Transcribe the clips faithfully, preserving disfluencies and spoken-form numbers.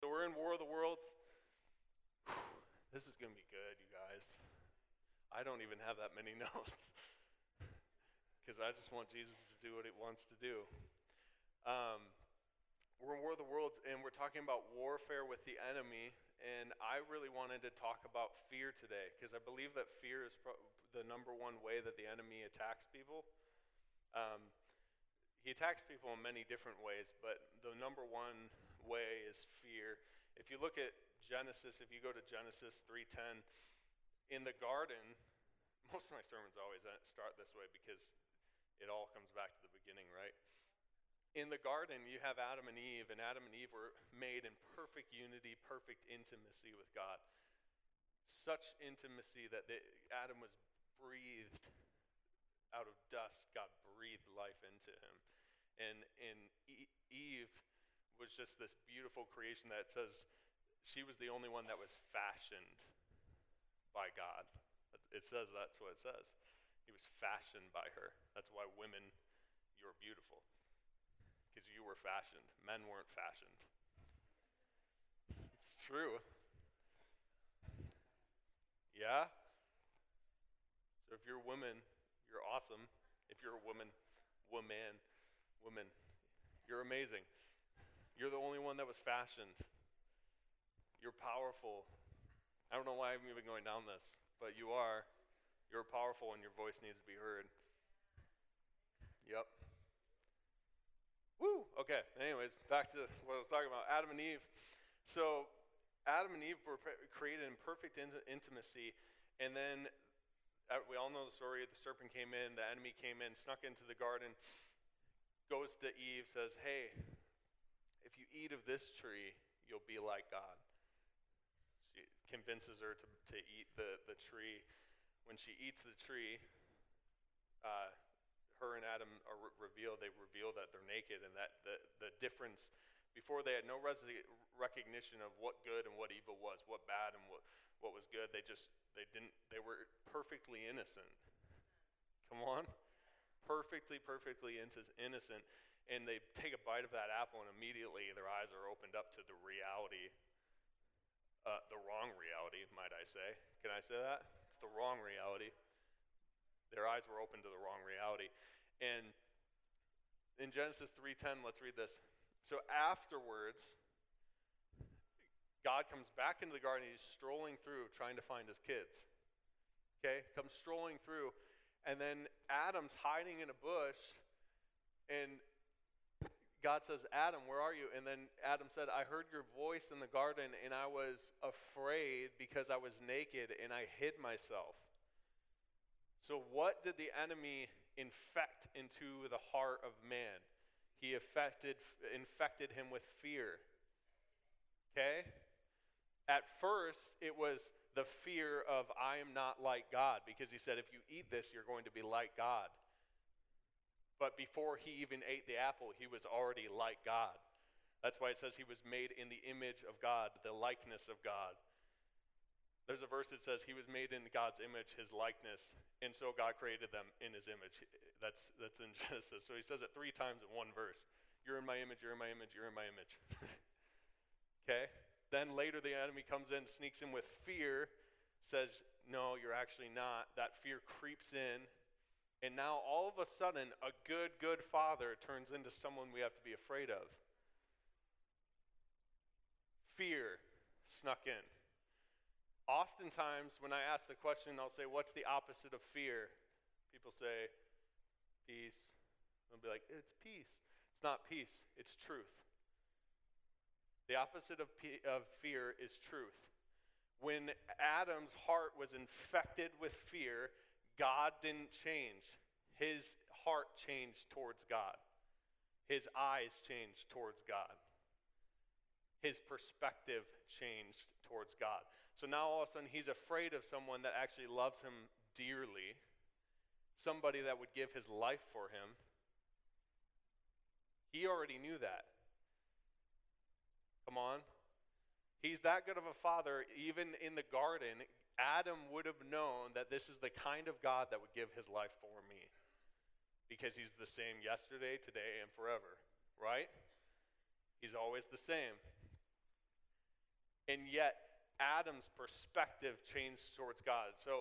So we're in War of the Worlds. This is going to be good, you guys. I don't even have that many notes because I just want Jesus to do what he wants to do. Um, we're in War of the Worlds, and we're talking about warfare with the enemy, and I really wanted to talk about fear today because I believe that fear is pro- the number one way that the enemy attacks people. Um, he attacks people in many different ways, but the number one way is fear. If you look at Genesis, if you go to Genesis three ten, in the garden, most of my sermons always start this way because it all comes back to the beginning, right? In the garden, you have Adam and Eve, and Adam and Eve were made in perfect unity, perfect intimacy with God. Such intimacy that they, Adam was breathed out of dust. God breathed life into him. And, and Eve was just this beautiful creation that says she was the only one that was fashioned by God. It says that's what it says. He was fashioned by her. That's why women, you're beautiful. Because you were fashioned. Men weren't fashioned. It's true. Yeah? So if you're a woman, you're awesome. If you're a woman, woman, woman, you're amazing. You're the only one that was fashioned. You're powerful. I don't know why I'm even going down this, but you are. You're powerful and your voice needs to be heard. Yep. Woo! Okay, anyways, back to what I was talking about, Adam and Eve. So Adam and Eve were created in perfect in- intimacy, and then uh, we all know the story. The serpent came in, the enemy came in, snuck into the garden, goes to Eve, says, hey, if you eat of this tree, you'll be like God. She convinces her to, to eat the, the tree. When she eats the tree, uh, her and Adam are re- revealed, they reveal that they're naked, and that the, the difference, before they had no res- recognition of what good and what evil was, what bad and what, what was good, they just, they didn't, they were perfectly innocent. Come on. Perfectly, perfectly innocent. And they take a bite of that apple, and immediately their eyes are opened up to the reality, uh, the wrong reality, might I say. Can I say that? It's the wrong reality. Their eyes were open to the wrong reality. And in Genesis three ten, let's read this. So afterwards, God comes back into the garden. He's strolling through trying to find his kids. Okay? Comes strolling through. And then Adam's hiding in a bush. And God says, Adam, where are you? And then Adam said, I heard your voice in the garden, and I was afraid because I was naked, and I hid myself. So what did the enemy infect into the heart of man? He affected, infected him with fear. Okay? At first, it was the fear of I am not like God, because he said if you eat this, you're going to be like God. But before he even ate the apple, he was already like God. That's why it says he was made in the image of God, the likeness of God. There's a verse that says he was made in God's image, his likeness, and so God created them in his image. That's that's in Genesis. So he says it three times in one verse. You're in my image, you're in my image, you're in my image. Okay? Then later the enemy comes in, sneaks in with fear, says, no, you're actually not. That fear creeps in. And now all of a sudden, a good, good father turns into someone we have to be afraid of. Fear snuck in. Oftentimes, when I ask the question, I'll say, what's the opposite of fear? People say, peace. I'll be like, it's peace. It's not peace, it's truth. The opposite of, pe- of fear is truth. When Adam's heart was infected with fear, God didn't change. His heart changed towards God. His eyes changed towards God. His perspective changed towards God. So now all of a sudden he's afraid of someone that actually loves him dearly, somebody that would give his life for him. He already knew that. Come on. He's that good of a father. Even in the garden, Adam would have known that this is the kind of God that would give his life for me, because he's the same yesterday, today, and forever, right? He's always the same. And yet, Adam's perspective changed towards God. So,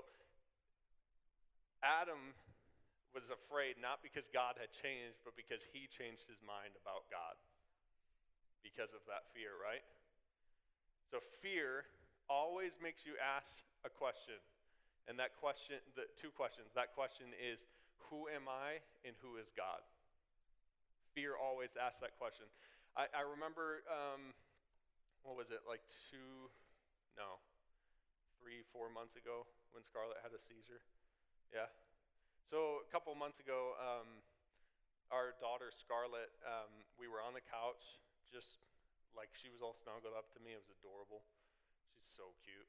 Adam was afraid not because God had changed, but because he changed his mind about God. Because of that fear, right? So, fear always makes you ask a question. And that question, the two questions, that question is, who am I and who is God? Fear always asks that question. I, I remember, um, what was it, like two, no, three, four months ago when Scarlett had a seizure? Yeah. So a couple months ago, um, our daughter Scarlett, um, we were on the couch, just like she was all snuggled up to me. It was adorable. She's so cute.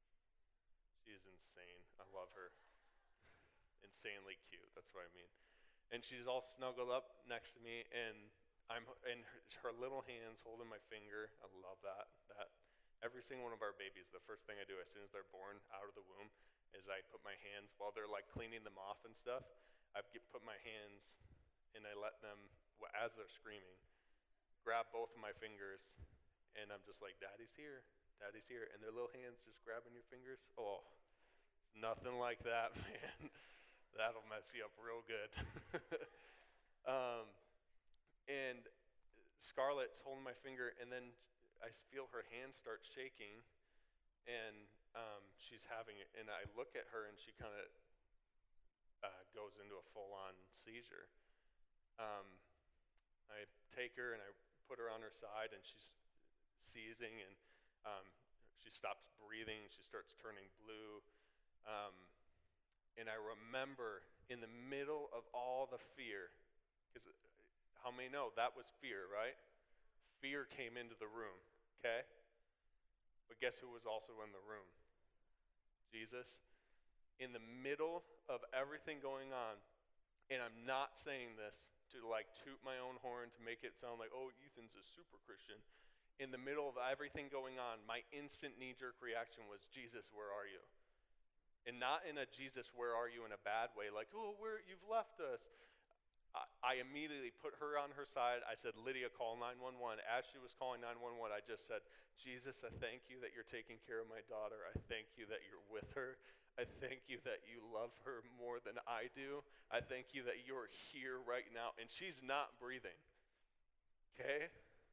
She is insane. I love her. Insanely cute, that's what I mean. And she's all snuggled up next to me, and I'm in her, her little hands holding my finger. I love that. That every single one of our babies, the first thing I do as soon as they're born out of the womb is I put my hands, while they're like cleaning them off and stuff, I get, put my hands and I let them, as they're screaming, grab both of my fingers, and I'm just like, Daddy's here, Daddy's here. And their little hands just grabbing your fingers. Oh, it's nothing like that, man. That'll mess you up real good. um, and Scarlett's holding my finger, and then I feel her hand start shaking, and um, she's having it. And I look at her, and she kind of uh, goes into a full-on seizure. Um, I take her, and I put her on her side, and she's seizing, and um, she stops breathing. She starts turning blue. Um, And I remember in the middle of all the fear, because how many know that was fear, right? Fear came into the room, okay? But guess who was also in the room? Jesus. In the middle of everything going on, and I'm not saying this to like toot my own horn to make it sound like, oh, Ethan's a super Christian. In the middle of everything going on, my instant knee-jerk reaction was, Jesus, where are you? And not in a Jesus, where are you in a bad way, like, oh, where you've left us. I, I immediately put her on her side. I said, Lydia, call nine one one. As she was calling nine one one, I just said, Jesus, I thank you that you're taking care of my daughter. I thank you that you're with her. I thank you that you love her more than I do. I thank you that you're here right now. And she's not breathing, okay?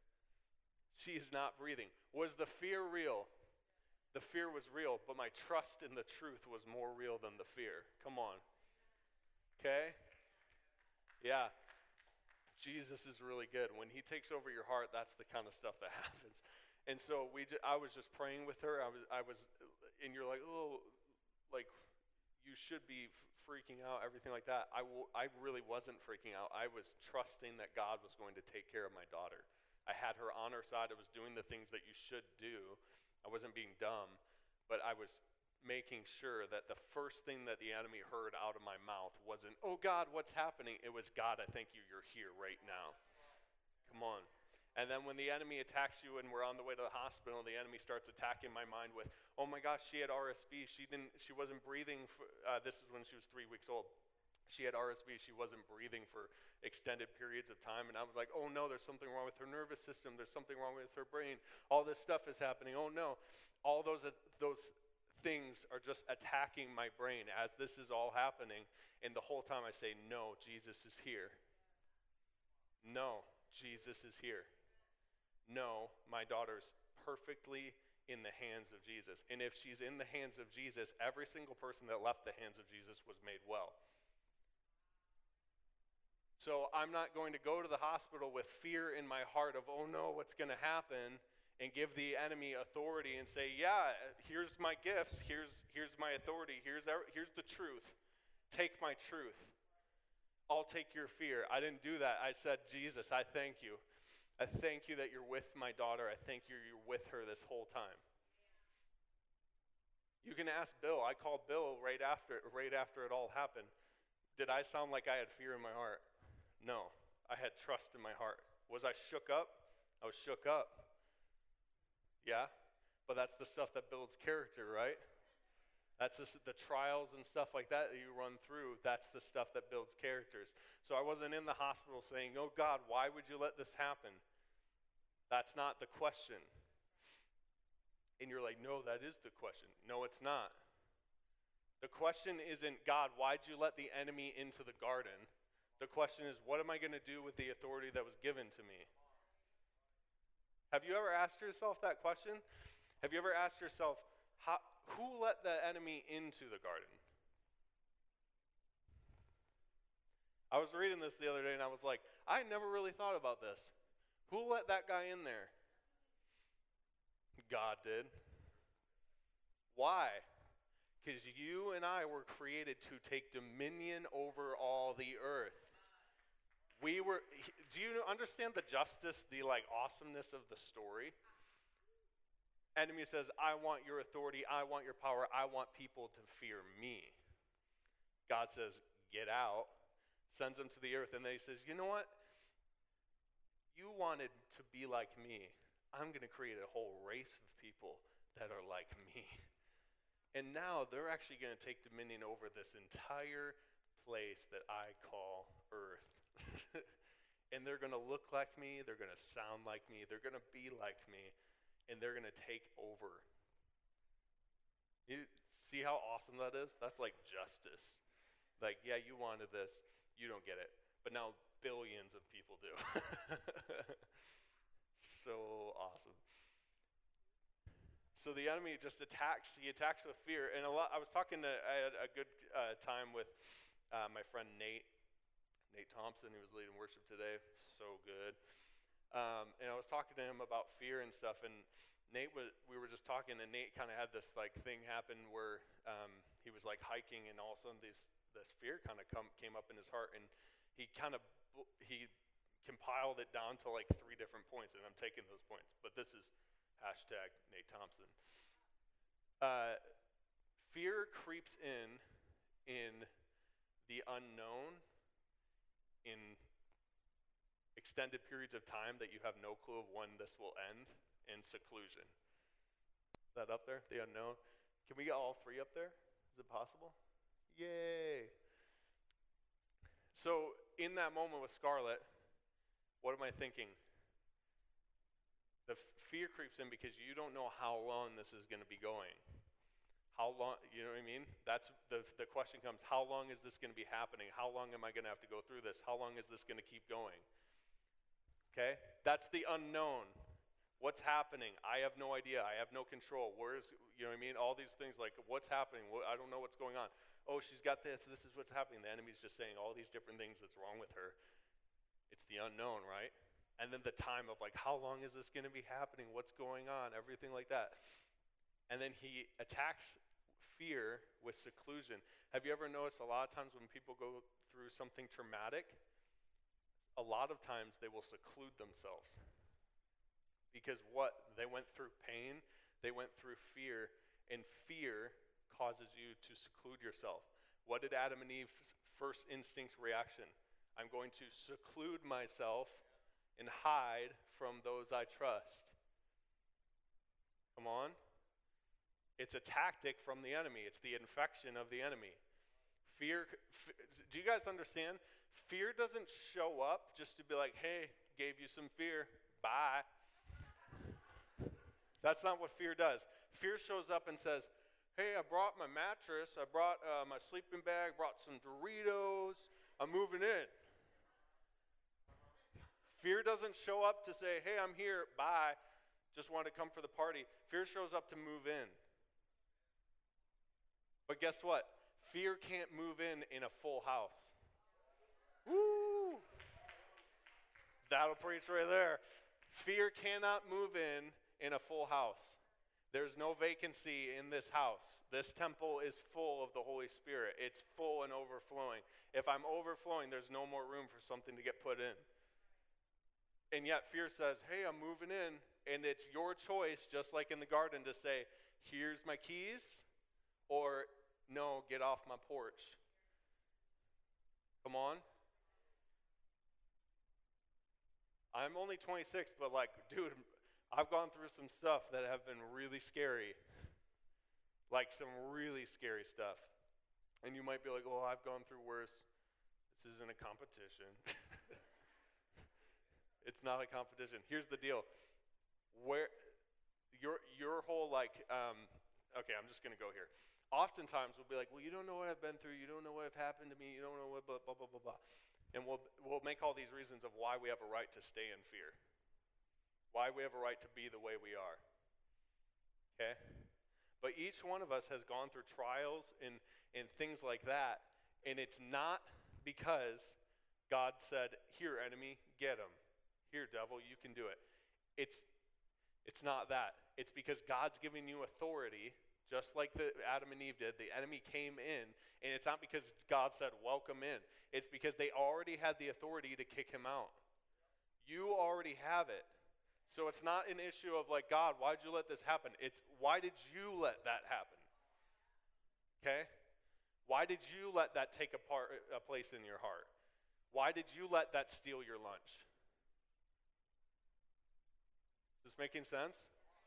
She's not breathing. Was the fear real? The fear was real, but my trust in the truth was more real than the fear. Come on. Okay? Yeah. Jesus is really good. When he takes over your heart, that's the kind of stuff that happens. And so we, ju- I was just praying with her. I was, I was, and you're like, oh, like you should be f- freaking out, everything like that. I, w- I really wasn't freaking out. I was trusting that God was going to take care of my daughter. I had her on her side. I was doing the things that you should do. I wasn't being dumb, but I was making sure that the first thing that the enemy heard out of my mouth wasn't, oh God, what's happening? It was, God, I thank you, you're here right now. Come on. And then when the enemy attacks you and we're on the way to the hospital, the enemy starts attacking my mind with, oh my gosh, she had R S V. She didn't, she wasn't breathing. For, uh, this is when she was three weeks old. She had R S V. She wasn't breathing for extended periods of time. And I was like, oh no, there's something wrong with her nervous system. There's something wrong with her brain. All this stuff is happening. Oh no. All those, uh, those things are just attacking my brain as this is all happening. And the whole time I say, no, Jesus is here. No, Jesus is here. No, my daughter's perfectly in the hands of Jesus. And if she's in the hands of Jesus, every single person that left the hands of Jesus was made well. So I'm not going to go to the hospital with fear in my heart of, oh no, what's going to happen, and give the enemy authority and say, yeah, here's my gifts, here's, here's my authority, here's, here's the truth. Take my truth. I'll take your fear. I didn't do that. I said, Jesus, I thank you. I thank you that you're with my daughter. I thank you you're with her this whole time. You can ask Bill. I called Bill right after, right after it all happened. Did I sound like I had fear in my heart? No, I had trust in my heart. Was I shook up? I was shook up. Yeah, but that's the stuff that builds character, right? That's just the trials and stuff like that that you run through. That's the stuff that builds characters. So I wasn't in the hospital saying, oh God, why would you let this happen? That's not the question. And you're like, no, that is the question. No, it's not. The question isn't, God, why'd you let the enemy into the garden? The question is, what am I going to do with the authority that was given to me? Have you ever asked yourself that question? Have you ever asked yourself, how, who let the enemy into the garden? I was reading this the other day and I was like, I never really thought about this. Who let that guy in there? God did. Why? Because you and I were created to take dominion over all the earth. We were, do you understand the justice, the like awesomeness of the story? Enemy says, I want your authority, I want your power, I want people to fear me. God says, get out, sends them to the earth, and then he says, you know what? You wanted to be like me. I'm going to create a whole race of people that are like me. And now they're actually going to take dominion over this entire place that I call earth. And they're going to look like me, they're going to sound like me, they're going to be like me, and they're going to take over. You see how awesome that is? That's like justice. Like, yeah, you wanted this, you don't get it. But now billions of people do. So awesome. So the enemy just attacks, he attacks with fear. And a lot, I was talking to, I had a good uh, time with uh, my friend Nate, Nate Thompson, who was leading worship today. So good. Um, and I was talking to him about fear and stuff, and Nate was, we were just talking, and Nate kind of had this like thing happen where um, he was like hiking, and all of a sudden this, this fear kind of come, came up in his heart, and he kind of, he compiled it down to like three different points, and I'm taking those points, but this is hashtag Nate Thompson. Uh, fear creeps in in the unknown, in extended periods of time that you have no clue of when this will end, in seclusion. Is that up there, the unknown? Can we get all three up there? Is it possible? Yay. So in that moment with Scarlett, what am I thinking? The f- fear creeps in because you don't know how long this is going to be going. How long, you know what I mean? That's the the question comes, how long is this going to be happening? How long am I going to have to go through this? How long is this going to keep going? Okay? That's the unknown. What's happening? I have no idea. I have no control. Where is, you know what I mean? All these things like, what's happening? What, I don't know what's going on. Oh, she's got this. This is what's happening. The enemy's just saying all these different things that's wrong with her. It's the unknown, right? And then the time of like, how long is this going to be happening? What's going on? Everything like that. And then he attacks fear with seclusion. Have you ever noticed a lot of times when people go through something traumatic, a lot of times they will seclude themselves. Because what? They went through pain, they went through fear, and fear causes you to seclude yourself. What did Adam and Eve's first instinct reaction? I'm going to seclude myself and hide from those I trust. Come on. It's a tactic from the enemy. It's the infection of the enemy. Fear, f- do you guys understand? Fear doesn't show up just to be like, hey, gave you some fear, bye. That's not what fear does. Fear shows up and says, hey, I brought my mattress, I brought uh, my sleeping bag, brought some Doritos, I'm moving in. Fear doesn't show up to say, hey, I'm here, bye, just want to come for the party. Fear shows up to move in. But guess what? Fear can't move in in a full house. Woo! That'll preach right there. Fear cannot move in in a full house. There's no vacancy in this house. This temple is full of the Holy Spirit. It's full and overflowing. If I'm overflowing, there's no more room for something to get put in. And yet fear says, hey, I'm moving in. And it's your choice, just like in the garden, to say, here's my keys, or no, get off my porch. Come on. I'm only twenty-six, but like, dude, I've gone through some stuff that have been really scary. Like some really scary stuff. And you might be like, oh, I've gone through worse. This isn't a competition. It's not a competition. Here's the deal. Where your your whole like, um, okay, I'm just gonna go here. Oftentimes we'll be like, well, you don't know what I've been through, you don't know what have happened to me, you don't know what blah blah blah blah blah, and we'll we'll make all these reasons of why we have a right to stay in fear, why we have a right to be the way we are. Okay, but each one of us has gone through trials and and things like that, and it's not because God said, here, enemy, get him. Here, devil, you can do it. It's it's not that. It's because God's giving you authority, just like the Adam and Eve did. The enemy came in, and it's not because God said, welcome in. It's because they already had the authority to kick him out. You already have it. So it's not an issue of like, God, why'd you let this happen? It's, why did you let that happen? Okay? Why did you let that take a, part, a place in your heart? Why did you let that steal your lunch? Is this making sense?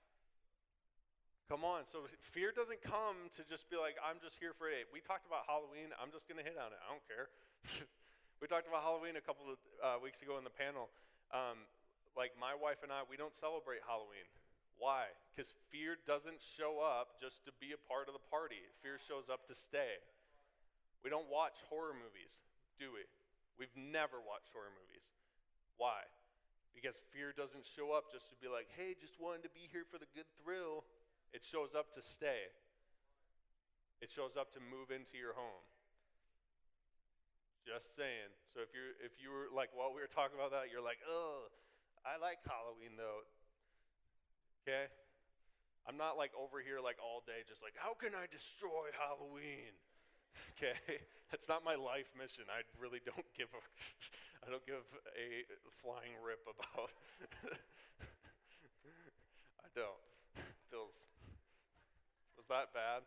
Come on. So fear doesn't come to just be like, I'm just here for it. We talked about Halloween. I'm just going to hit on it. I don't care. We talked about Halloween a couple of uh, weeks ago in the panel. Um, like my wife and I, we don't celebrate Halloween. Why? Because fear doesn't show up just to be a part of the party. Fear shows up to stay. We don't watch horror movies, do we? We've never watched horror movies. Why? Because fear doesn't show up just to be like, hey, just wanted to be here for the good thrill. It shows up to stay. It shows up to move into your home. Just saying. So if you're if you were like while we were talking about that, you're like, oh, I like Halloween though. Okay? I'm not like over here like all day just like, how can I destroy Halloween? Okay, that's not my life mission. I really don't give a, I don't give a flying rip about. I don't. Bill's, was that bad?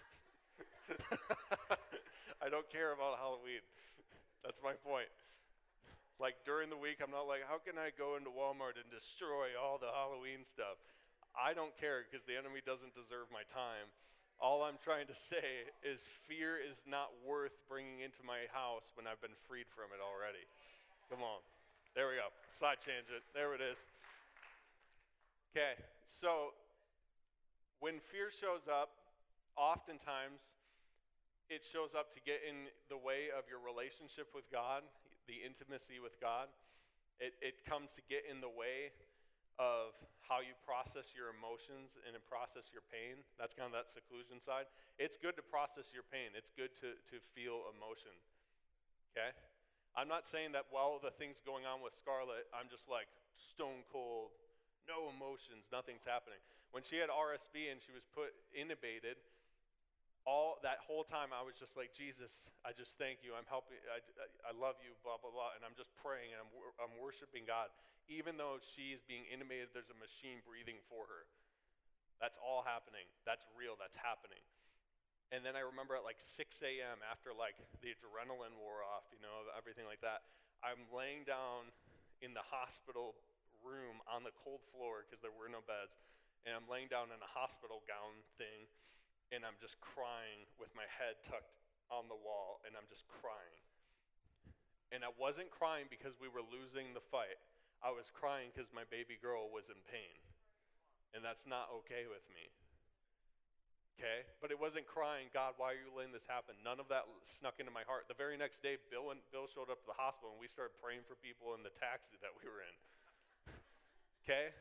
I don't care about Halloween. That's my point. Like during the week, I'm not like, how can I go into Walmart and destroy all the Halloween stuff? I don't care because the enemy doesn't deserve my time. All I'm trying to say is fear is not worth bringing into my house when I've been freed from it already. Come on. There we go. Side tangent. There it is. Okay, so when fear shows up, oftentimes it shows up to get in the way of your relationship with God, the intimacy with God. It, it comes to get in the way of how you process your emotions and process your pain. That's kind of that seclusion side. It's good to process your pain. It's good to, to feel emotion, okay? I'm not saying that while the thing's going on with Scarlett, I'm just like stone cold, no emotions, nothing's happening. When she had R S V and she was put intubated, all that whole time I was just like, Jesus, I just thank you. I'm helping, I, I, I love you, blah, blah, blah. And I'm just praying and I'm, I'm worshiping God. Even though she is being intubated, there's a machine breathing for her. That's all happening. That's real. That's happening. And then I remember at like six a.m. after like the adrenaline wore off, you know, everything like that, I'm laying down in the hospital room on the cold floor because there were no beds. And I'm laying down in a hospital gown thing, and I'm just crying with my head tucked on the wall, and I'm just crying. And I wasn't crying because we were losing the fight. I was crying because my baby girl was in pain. And that's not okay with me. Okay? But it wasn't crying, God, why are you letting this happen? None of that snuck into my heart. The very next day, Bill and Bill showed up to the hospital, and we started praying for people in the taxi that we were in. Okay?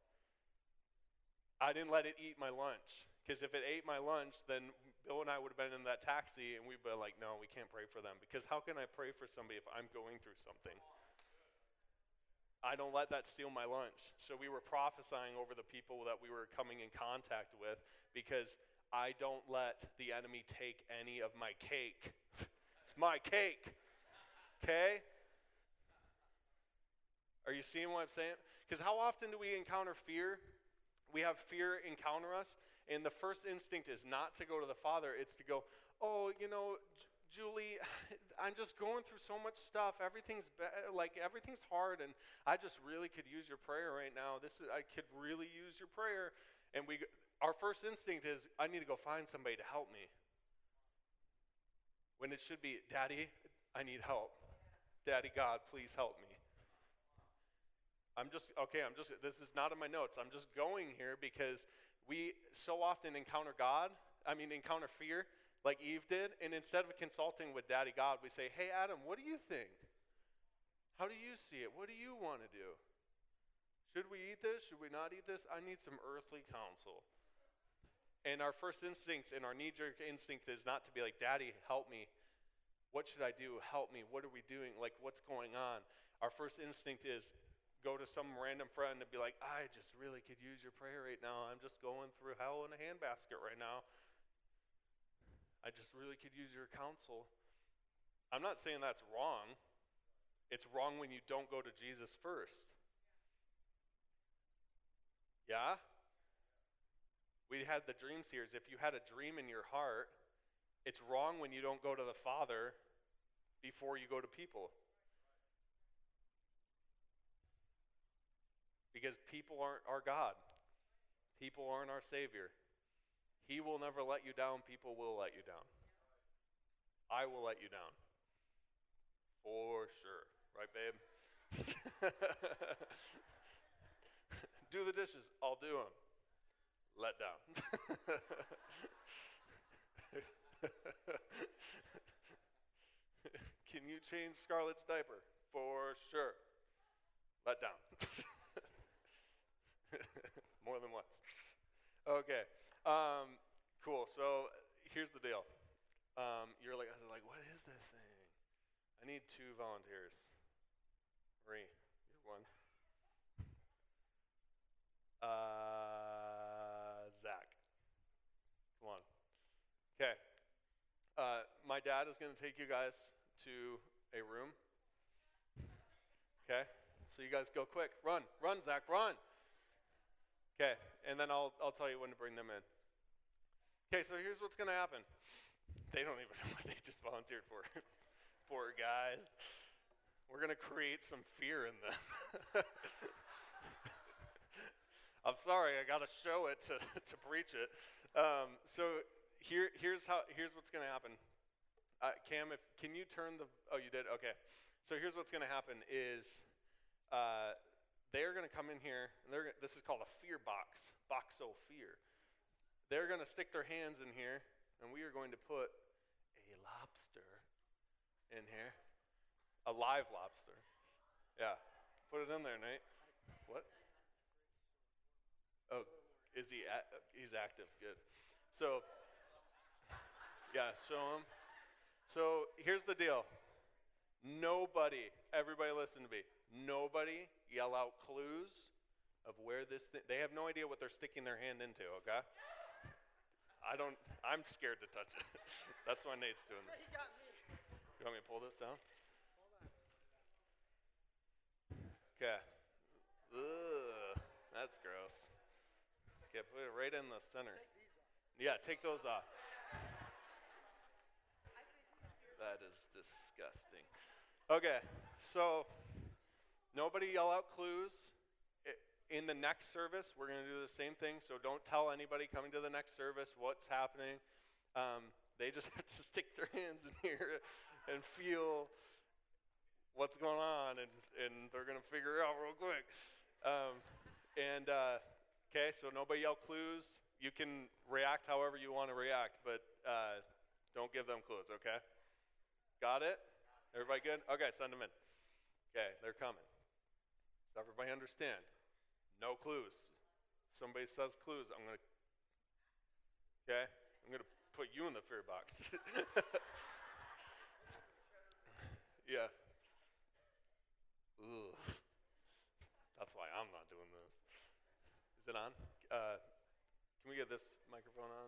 I didn't let it eat my lunch. Because if it ate my lunch, then Bill and I would have been in that taxi, and we'd been like, no, we can't pray for them. Because how can I pray for somebody if I'm going through something? I don't let that steal my lunch. So we were prophesying over the people that we were coming in contact with, because I don't let the enemy take any of my cake. It's my cake. Okay? Are you seeing what I'm saying? Because how often do we encounter fear? We have fear encounter us, and the first instinct is not to go to the Father. It's to go, oh, you know, Julie, I'm just going through so much stuff. Everything's be- like everything's hard, and I just really could use your prayer right now. This is I could really use your prayer. And we, our first instinct is, I need to go find somebody to help me. When it should be, Daddy, I need help. Daddy God, please help me. I'm just, okay, I'm just, this is not in my notes. I'm just going here because we so often encounter God, I mean, encounter fear like Eve did, and instead of consulting with Daddy God, we say, hey, Adam, what do you think? How do you see it? What do you want to do? Should we eat this? Should we not eat this? I need some earthly counsel. And our first instinct and our knee-jerk instinct is not to be like, Daddy, help me. What should I do? Help me. What are we doing? Like, what's going on? Our first instinct is go to some random friend and be like, I just really could use your prayer right now. I'm just going through hell in a handbasket right now. I just really could use your counsel. I'm not saying that's wrong. It's wrong when you don't go to Jesus first. Yeah? We had the dream series. If you had a dream in your heart, it's wrong when you don't go to the Father before you go to people. Because people aren't our God. People aren't our Savior. He will never let you down. People will let you down. I will let you down. For sure. Right, babe? Do the dishes. I'll do them. Let down. Can you change Scarlett's diaper? For sure. Let down. More than once. Okay. Um, cool. So here's the deal. Um, you're like, I was like, what is this thing? I need two volunteers. Marie, you're one. Uh, Zach. Come on. Okay. Uh, my dad is going to take you guys to a room. Okay. So you guys go quick. Run. Run, Zach. Run. Okay. And then I'll I'll tell you when to bring them in. Okay, so here's what's going to happen. They don't even know what they just volunteered for. Poor guys. We're going to create some fear in them. I'm sorry, I got to show it to, to preach it. Um, so here, here's how. Here's what's going to happen. Uh, Cam, if can you turn the? Oh, you did. Okay. So here's what's going to happen is, uh, they're going to come in here, and they're. This is called a fear box. Boxo fear. They're going to stick their hands in here, and we are going to put a lobster in here, a live lobster. Yeah, put it in there, Nate. What? Oh, is he? A- he's active. Good. So, yeah, show him. So here's the deal. Nobody, everybody listen to me. Nobody yell out clues of where this thing. They have no idea what they're sticking their hand into. Okay. I don't. I'm scared to touch it. That's why Nate's doing this. You want me to pull this down? Okay. Ugh, that's gross. Okay, put it right in the center. Yeah, take those off. That is disgusting. Okay, so nobody yell out clues. In the next service, we're going to do the same thing, so don't tell anybody coming to the next service what's happening. Um, they just have to stick their hands in here and feel what's going on, and, and they're going to figure it out real quick. Um, and, uh, okay, so nobody yell clues. You can react however you want to react, but uh, don't give them clues, okay? Got it? Everybody good? Okay, send them in. Okay, they're coming. Does everybody understand? No clues. Somebody says clues, I'm going to, okay? I'm going to put you in the fear box. Yeah. Ugh. That's why I'm not doing this. Is it on? Uh, can we get this microphone on?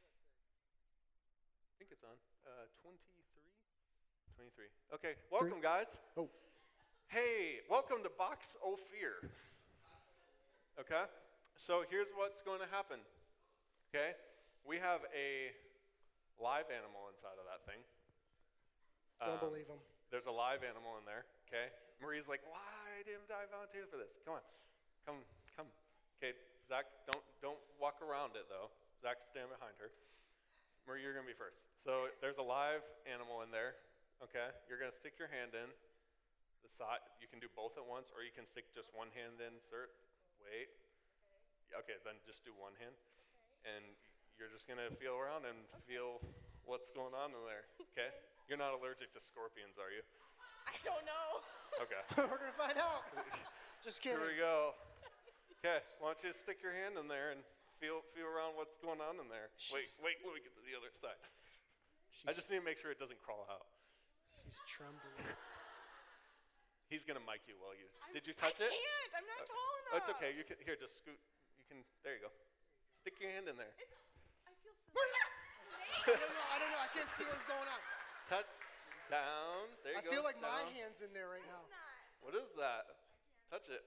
I think it's on. Uh, twenty-three? twenty-three. Okay, welcome, guys. Oh. Hey, welcome to Box O Fear. Okay, so here's what's going to happen. Okay, we have a live animal inside of that thing. Don't Um, believe him. There's a live animal in there. Okay, Marie's like, why didn't I volunteer for this? Come on, come, come. Okay, Zach, don't don't walk around it though. Zach, stand behind her. Marie, you're gonna be first. So there's a live animal in there. Okay, you're gonna stick your hand in. the side. You can do both at once, or you can stick just one hand in, insert. Wait. Okay, then just do one hand. And you're just going to feel around and feel what's going on in there, okay? You're not allergic to scorpions, are you? I don't know. Okay. We're going to find out. Just kidding. Here we go. Okay, why don't you stick your hand in there and feel feel around what's going on in there. Wait, She's- wait, let me get to the other side. She's, I just need to make sure it doesn't crawl out. she's trembling. He's going to mic you while you, I'm- did you touch I it? can't. I'm not Uh, tall enough. Oh, it's okay, you can, here, just scoot, you can, there you go. Stick your hand in there. It's, I feel so I don't know. I don't know. I can't see what's going on. Touch, down, there you I go. feel like my down. hand's in there right now. What is that? Touch it.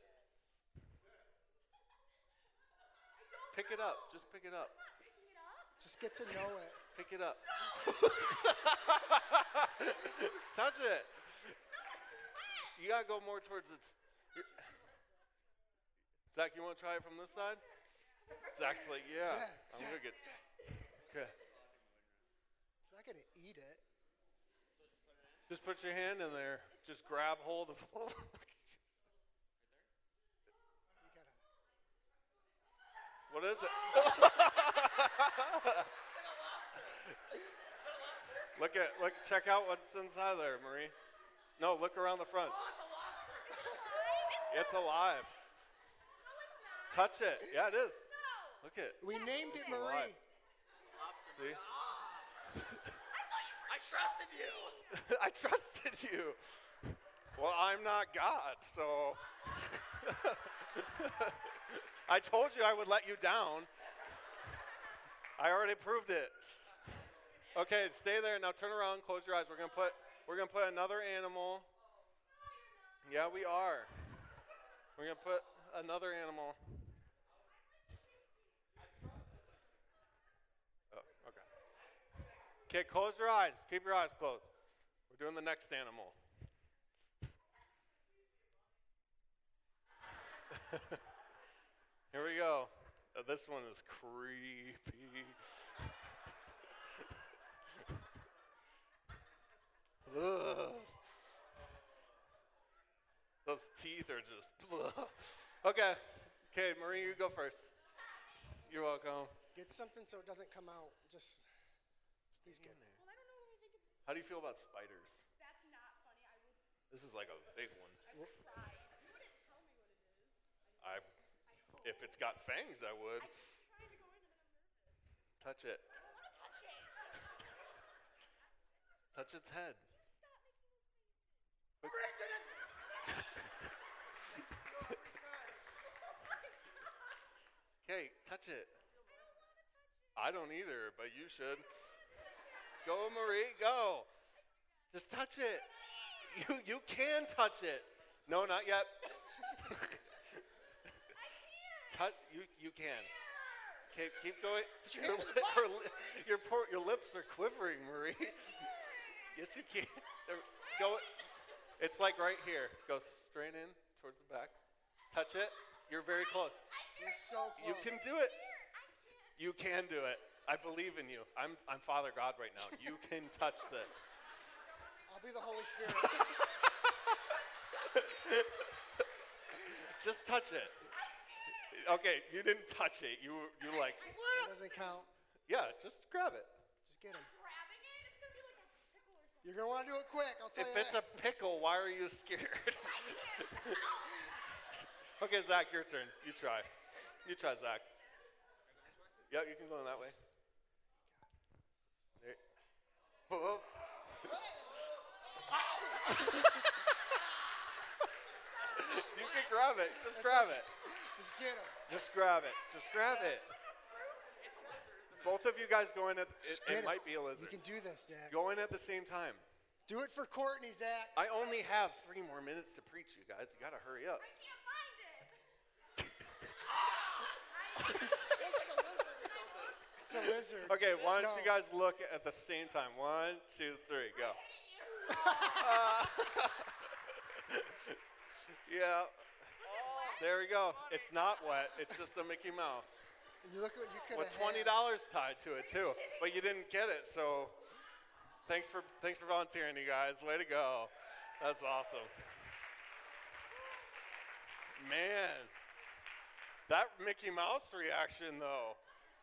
Pick it up. Just pick it up. Just get to know it. Pick it up. Touch it. You gotta go more towards its. your- Zach, you want to try it from this side? Zach's like, yeah. Zach, I'm Zach, gonna get. Zach. Okay. It's not going to eat it. Just put your hand in there. Just grab hold of. You gotta. What is it? Look at look. Check out what's inside there, Marie. No, look around the front. It's alive. Touch it. Yeah, it is. Look at. We named it alive. Marie. See? I trusted you. I trusted you. Well, I'm not God, so. I told you I would let you down. I already proved it. Okay, stay there. Now turn around, close your eyes. We're gonna put we're gonna put another animal. Yeah, we are. We're gonna put another animal. Oh, okay. Okay, close your eyes. Keep your eyes closed. We're doing the next animal. Here we go. Uh, this one is creepy. Ugh. Those teeth are just. Ugh. Okay. Okay, Marie, you go first. You're welcome. Get something so it doesn't come out. Just. He's good. Well, I don't know if I think it's. How do you feel about spiders? That's not funny. I would. This is like a big one. I would cry. You wouldn't tell me what it is. I, I hope. if it's got fangs, I would. I keep trying to go in and then I'm nervous. Touch it. I don't want to touch it. Touch its head. Stop making those faces. Okay, touch it. I don't either, but you should. Go, Marie, go. Just touch it. You you can touch it. No, not yet. Touch. You you can. Okay, keep going. Put your Your, hand in the li- box. your, li- your, por- your lips are quivering, Marie. Yes, you can. There- Go. It's like right here. Go straight in towards the back. Touch it. You're very close. You're so close. You can do it. You can do it. I believe in you. I'm I'm Father God right now. You can touch this. I'll be the Holy Spirit. Just touch it. Okay, you didn't touch it. You you like It what? doesn't count. Yeah, just grab it. Just get him. Grabbing it, it's gonna be like a pickle or something. You're going to want to do it quick. I'll tell If you it's that. a pickle, why are you scared? Okay, Zach, your turn. You try. You try, Zach. Yeah, you can go in that way. There. Whoa. You can grab it. Just grab it. Just get him. Just grab it. Just grab it. Both of you guys go in at, it, Just it get him. might be a You lizard. can do this, Zach. Go in at the same time. Do it for Courtney, Zach. I only have three more minutes to preach, you guys. You gotta hurry up. I can't find it. It's a lizard. Okay, why don't No. you guys look at the same time? One, two, three, go. Uh, yeah. There we go. It's not wet. It's just a Mickey Mouse. And you look at what you could With have twenty dollars tied to it too, but you didn't get it. So, thanks for thanks for volunteering, you guys. Way to go. That's awesome. Man, that Mickey Mouse reaction, though.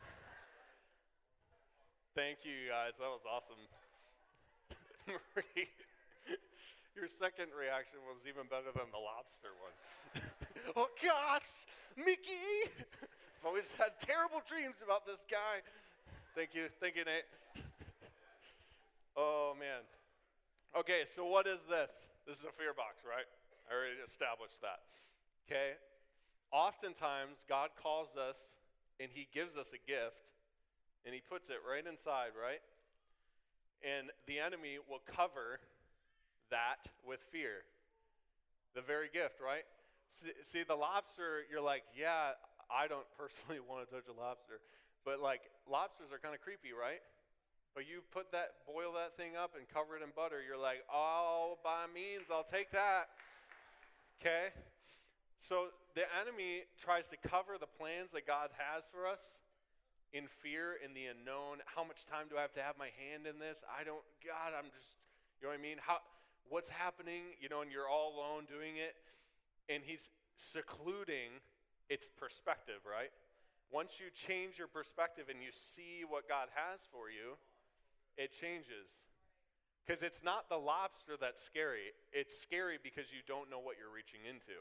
Thank you, you guys. That was awesome. Marie, your second reaction was even better than the lobster one. Oh, gosh, Mickey! I've always had terrible dreams about this guy. Thank you. Thank you, Nate. Oh, man. Okay, so what is this? This is a fear box, right? I already established that. Okay? Oftentimes, God calls us and he gives us a gift and he puts it right inside, right? And the enemy will cover that with fear. The very gift, right? See, see, the lobster, you're like, yeah, I don't personally want to touch a lobster. But like, lobsters are kind of creepy, right? But you put that, boil that thing up and cover it in butter, you're like, oh, by means, I'll take that. Okay? So the enemy tries to cover the plans that God has for us in fear, in the unknown. How much time do I have to have my hand in this? I don't, God, I'm just, you know what I mean? How, what's happening? You know, and you're all alone doing it. And he's secluding its perspective, right? Once you change your perspective and you see what God has for you, it changes. Because it's not the lobster that's scary. It's scary because you don't know what you're reaching into.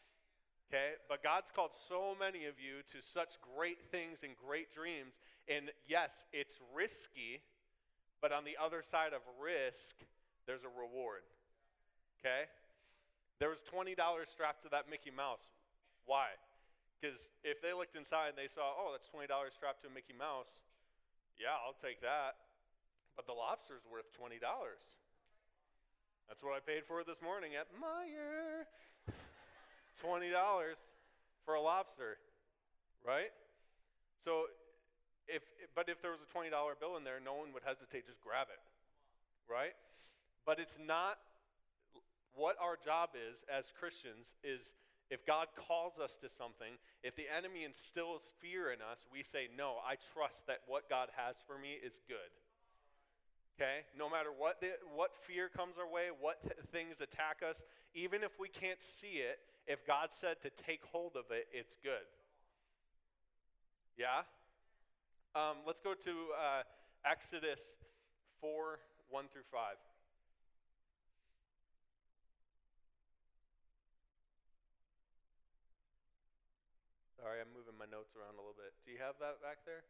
Okay? But God's called so many of you to such great things and great dreams. And yes, it's risky, but on the other side of risk, there's a reward. Okay? There was twenty dollars strapped to that Mickey Mouse. Why? Because if they looked inside and they saw, oh, that's twenty dollars strapped to a Mickey Mouse, yeah, I'll take that. But the lobster's worth twenty dollars. That's what I paid for it this morning at Meijer. twenty dollars for a lobster, right? So, if but if there was a twenty dollar bill in there, no one would hesitate, just grab it, right? But it's not, what our job is as Christians is, if God calls us to something, if the enemy instills fear in us, we say, no, I trust that what God has for me is good. Okay? No matter what the, what fear comes our way, what th- things attack us, even if we can't see it, if God said to take hold of it, it's good. Yeah? Um, let's go to uh, Exodus four, one through five. Sorry, I'm moving my notes around a little bit. Do you have that back there?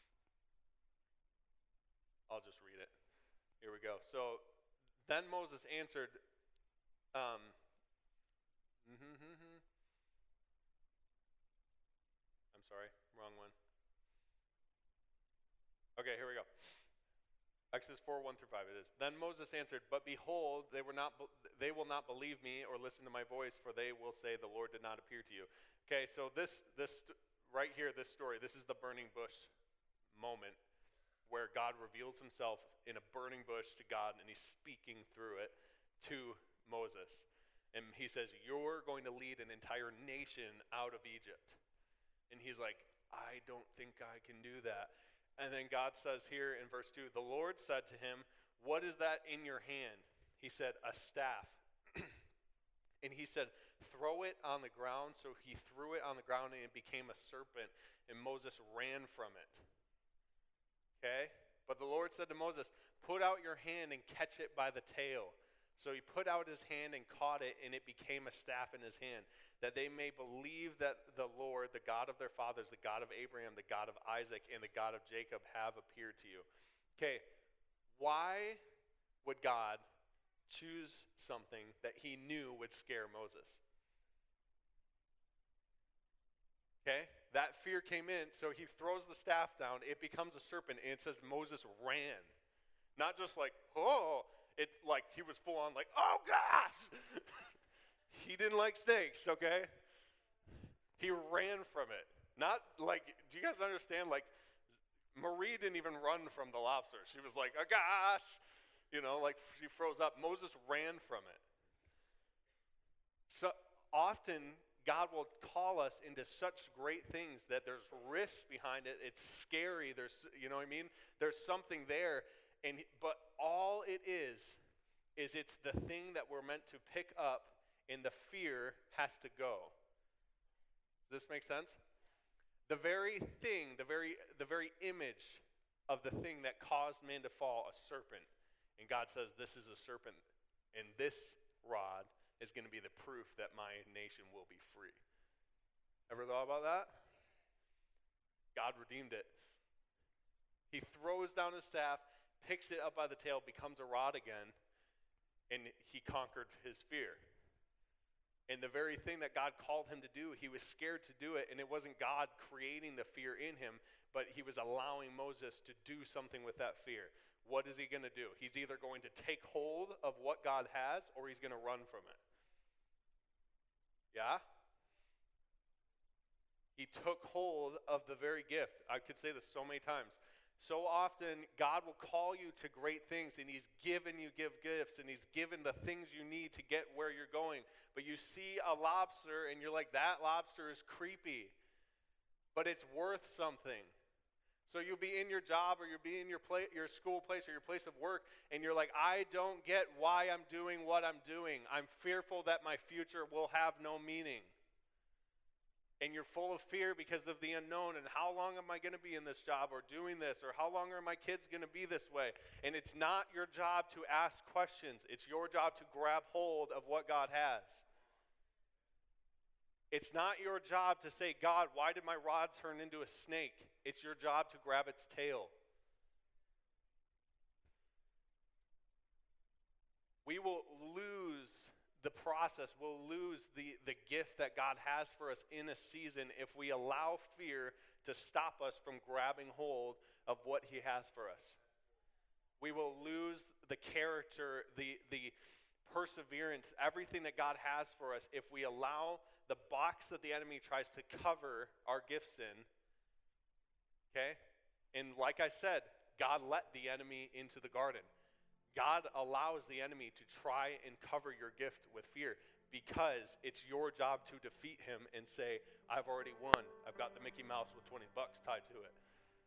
I'll just read it. Here we go. So, then Moses answered, um, I'm sorry, wrong one. Okay, here we go. Exodus four, one through five it is. Then Moses answered, but behold, they were not. Be- they will not believe me or listen to my voice, for they will say, the Lord did not appear to you. Okay, so this, this right here, this story, this is the burning bush moment where God reveals himself in a burning bush to God, and he's speaking through it to Moses. And he says, you're going to lead an entire nation out of Egypt. And he's like, I don't think I can do that. And then God says here in verse two, the Lord said to him, what is that in your hand? He said, a staff. And he said, throw it on the ground. So he threw it on the ground and it became a serpent. And Moses ran from it. Okay? But the Lord said to Moses, put out your hand and catch it by the tail. So he put out his hand and caught it, and it became a staff in his hand, that they may believe that the Lord, the God of their fathers, the God of Abraham, the God of Isaac, and the God of Jacob have appeared to you. Okay, why would God choose something that he knew would scare Moses? Okay, that fear came in, so he throws the staff down, it becomes a serpent, and it says Moses ran. Not just like, oh, it like he was full on like, oh gosh! He didn't like snakes, okay? He ran from it. Not like, do you guys understand? Like, Marie didn't even run from the lobster. She was like, oh gosh! You know, like she froze up. Moses ran from it. So often, God will call us into such great things that there's risk behind it. It's scary. There's, you know what I mean? There's something there. And but all it is, is it's the thing that we're meant to pick up, and the fear has to go. Does this make sense? The very thing, the very, the very image of the thing that caused man to fall, a serpent. And God says, this is a serpent, and this rod is going to be the proof that my nation will be free. Ever thought about that? God redeemed it. He throws down his staff, picks it up by the tail, becomes a rod again, and he conquered his fear. And the very thing that God called him to do, he was scared to do it, and it wasn't God creating the fear in him, but he was allowing Moses to do something with that fear. What is he going to do? He's either going to take hold of what God has, or he's going to run from it. Yeah? He took hold of the very gift. I could say this so many times. So often, God will call you to great things, and he's given you give gifts, and he's given the things you need to get where you're going. But you see a lobster, and you're like, that lobster is creepy, but it's worth something. So you'll be in your job, or you'll be in your, play, your school place or your place of work, and you're like, I don't get why I'm doing what I'm doing. I'm fearful that my future will have no meaning. And you're full of fear because of the unknown, and how long am I going to be in this job or doing this, or how long are my kids going to be this way? And it's not your job to ask questions. It's your job to grab hold of what God has. It's not your job to say, God, why did my rod turn into a snake? It's your job to grab its tail. We will lose the process, we'll lose the, the gift that God has for us in a season if we allow fear to stop us from grabbing hold of what he has for us. We will lose the character, the, the perseverance, everything that God has for us if we allow the box that the enemy tries to cover our gifts in. Okay? And like I said, God let the enemy into the garden. God allows the enemy to try and cover your gift with fear because it's your job to defeat him and say, I've already won. I've got the Mickey Mouse with twenty bucks tied to it.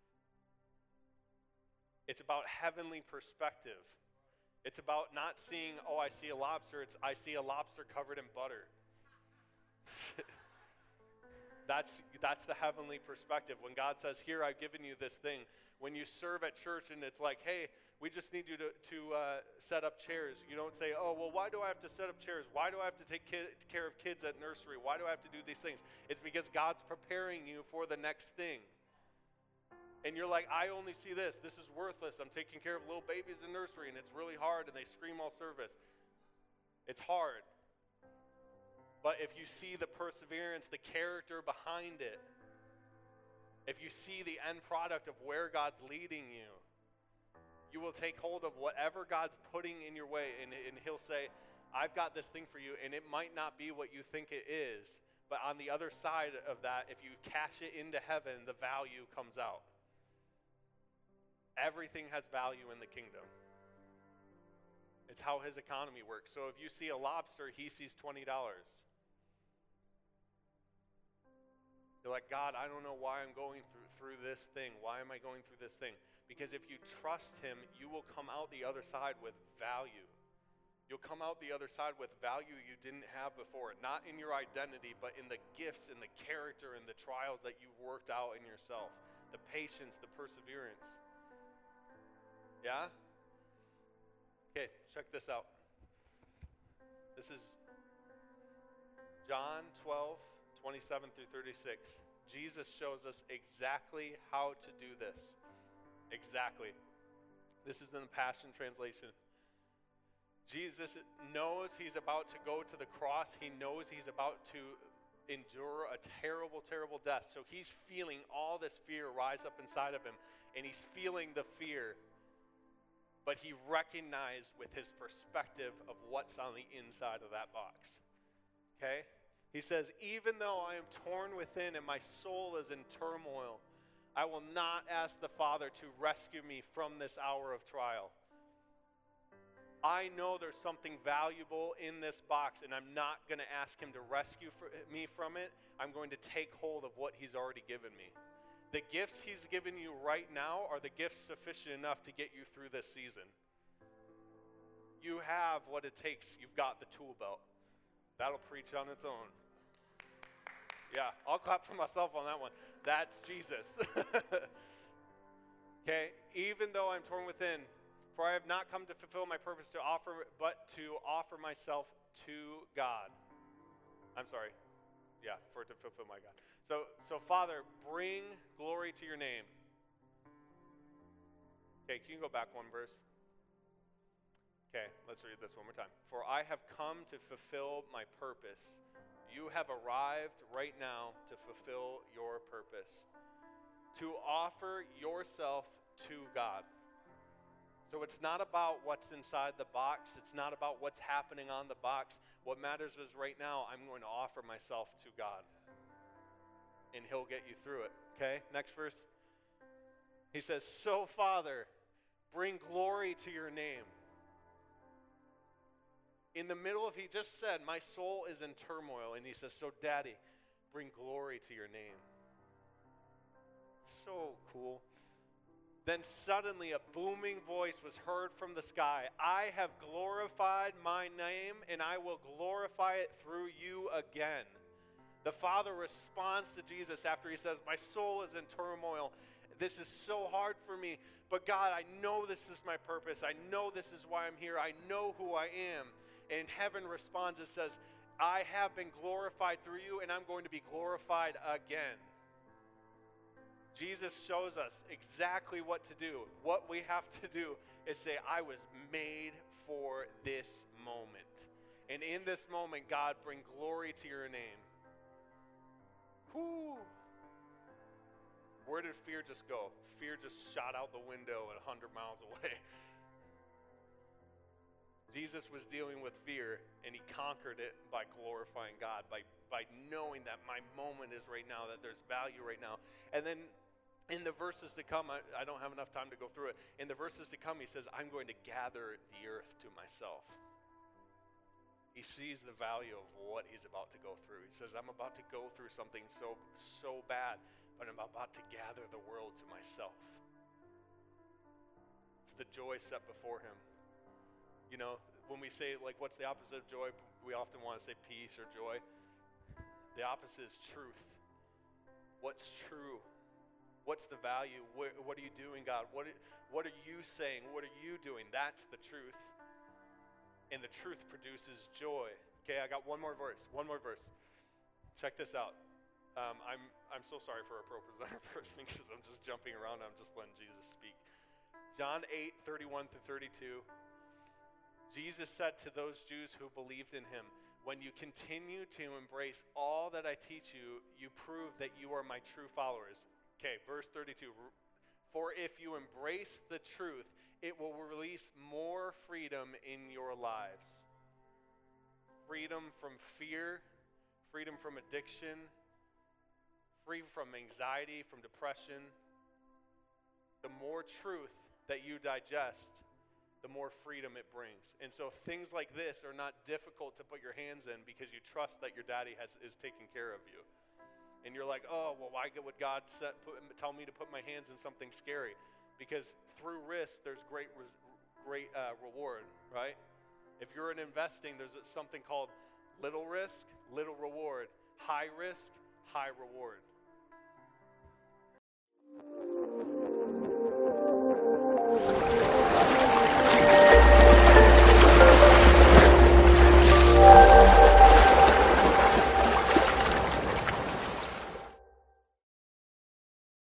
It's about heavenly perspective. It's about not seeing, oh, I see a lobster. It's I see a lobster covered in butter. That's, that's the heavenly perspective. When God says, here, I've given you this thing. When you serve at church and it's like, hey, we just need you to, to uh, set up chairs. You don't say, oh, well, why do I have to set up chairs? Why do I have to take ki- care of kids at nursery? Why do I have to do these things? It's because God's preparing you for the next thing. And you're like, I only see this. This is worthless. I'm taking care of little babies in nursery, and it's really hard, and they scream all service. It's hard. But if you see the perseverance, the character behind it, if you see the end product of where God's leading you, you will take hold of whatever God's putting in your way, and, and he'll say, I've got this thing for you, and it might not be what you think it is, but on the other side of that, if you cash it into heaven, the value comes out. Everything has value in the kingdom. It's how his economy works. So if you see a lobster, he sees twenty dollars. You're like, God, I don't know why I'm going through, through this thing. Why am I going through this thing? Because if you trust him, you will come out the other side with value. You'll come out the other side with value you didn't have before. Not in your identity, but in the gifts and the character and the trials that you've worked out in yourself. The patience, the perseverance. Yeah? Okay, check this out. This is John twelve, twenty-seven through thirty-six. Jesus shows us exactly how to do this. Exactly. This is in the Passion Translation. Jesus knows he's about to go to the cross. He knows he's about to endure a terrible, terrible death. So he's feeling all this fear rise up inside of him, and he's feeling the fear. But he recognized with his perspective of what's on the inside of that box. Okay? He says, even though I am torn within and my soul is in turmoil, I will not ask the Father to rescue me from this hour of trial. I know there's something valuable in this box, and I'm not going to ask him to rescue me from it. I'm going to take hold of what he's already given me. The gifts he's given you right now are the gifts sufficient enough to get you through this season. You have what it takes. You've got the tool belt. That'll preach on its own. Yeah, I'll clap for myself on that one. That's Jesus. Okay, even though I'm torn within, for I have not come to fulfill my purpose to offer, but to offer myself to God. I'm sorry. Yeah, for to fulfill my God. So, so Father, bring glory to your name. Okay, can you go back one verse? Okay, let's read this one more time. For I have come to fulfill my purpose. You have arrived right now to fulfill your purpose. To offer yourself to God. So it's not about what's inside the box. It's not about what's happening on the box. What matters is right now, I'm going to offer myself to God. And he'll get you through it. Okay, next verse. He says, so Father, bring glory to your name. In the middle of, he just said, my soul is in turmoil. And he says, so Daddy, bring glory to your name. So cool. Then suddenly a booming voice was heard from the sky. I have glorified my name, and I will glorify it through you again. The Father responds to Jesus after he says, my soul is in turmoil. This is so hard for me. But God, I know this is my purpose. I know this is why I'm here. I know who I am. And heaven responds and says, I have been glorified through you, and I'm going to be glorified again. Jesus shows us exactly what to do. What we have to do is say, I was made for this moment. And in this moment, God, bring glory to your name. Whoo! Where did fear just go? Fear just shot out the window at one hundred miles away. Jesus was dealing with fear, and he conquered it by glorifying God, by, by knowing that my moment is right now, that there's value right now. And then in the verses to come, I, I don't have enough time to go through it. In the verses to come, he says, I'm going to gather the earth to myself. He sees the value of what he's about to go through. He says, I'm about to go through something so, so bad, but I'm about to gather the world to myself. It's the joy set before him. You know, when we say, like, what's the opposite of joy? We often want to say peace or joy. The opposite is truth. What's true? What's the value? What, what are you doing, God? What, what are you saying? What are you doing? That's the truth. And the truth produces joy. Okay, I got one more verse. One more verse. Check this out. Um, I'm I'm so sorry for a pro presenter person because I'm just jumping around. I'm just letting Jesus speak. John eight, thirty-one through thirty-two. Jesus said to those Jews who believed in him, when you continue to embrace all that I teach you, you prove that you are my true followers. Okay, verse thirty-two. For if you embrace the truth, it will release more freedom in your lives. Freedom from fear, freedom from addiction, free from anxiety, from depression. The more truth that you digest, the more freedom it brings. And so things like this are not difficult to put your hands in because you trust that your daddy has, is taking care of you. And you're like, oh, well, why would God set, put, tell me to put my hands in something scary? Because through risk, there's great, great uh, reward, right? If you're in investing, there's something called little risk, little reward. High risk, high reward.